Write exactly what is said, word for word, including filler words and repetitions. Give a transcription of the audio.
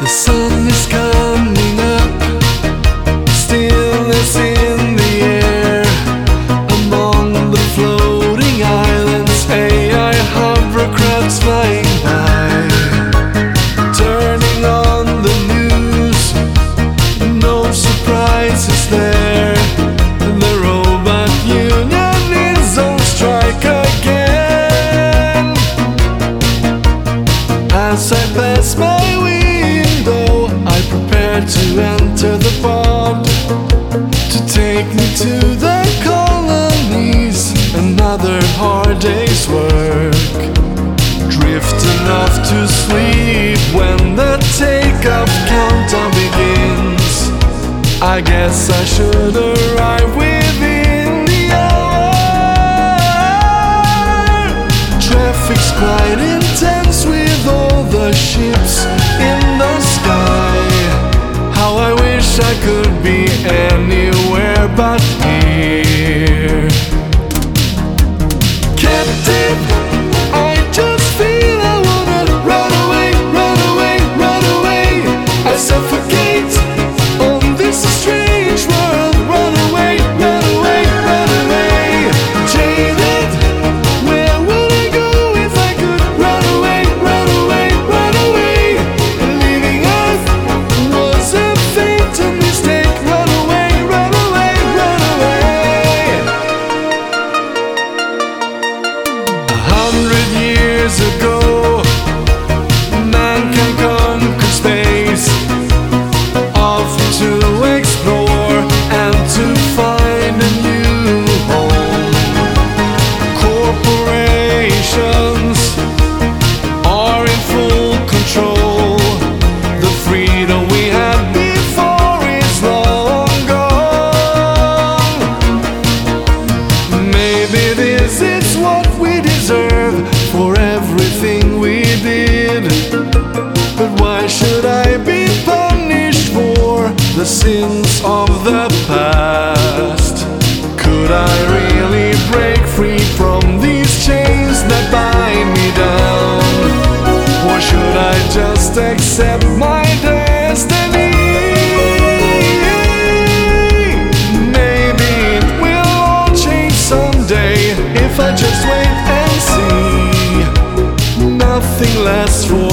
The sun is coming up, stillness in the air. Among the floating islands, A I hovercrafts flying by. Turning on the news, no surprises there. The robot union is on strike again. As I pass my window, I prepare to enter the pond to take me to the colonies. Another hard day's work, drifting off to sleep when the takeoff countdown begins. I guess I should arrive within the hour. Traffic's quite intense with all the ships in the sky. How I wish I could be anywhere but here. Captive, I just feel I wanna run away, run away, run away. I suffocate on this strange world. Run away, run away, run away. Jaded, where would I go if I could run away, run away, run away? Leaving Earth was a fatal mistake. Run away, run away, run away. A hundred years ago, man can conquer space, off to explore and to find a new home. Corporations are in full control. The freedom we had before is long gone. Maybe this is what we deserve for everything we did. But why should I be punished for the sins of the past? Could I really break free from these chains that bind me down? Or should I just accept my destiny? Maybe it will all change someday if I just wait and see. Nothing lasts for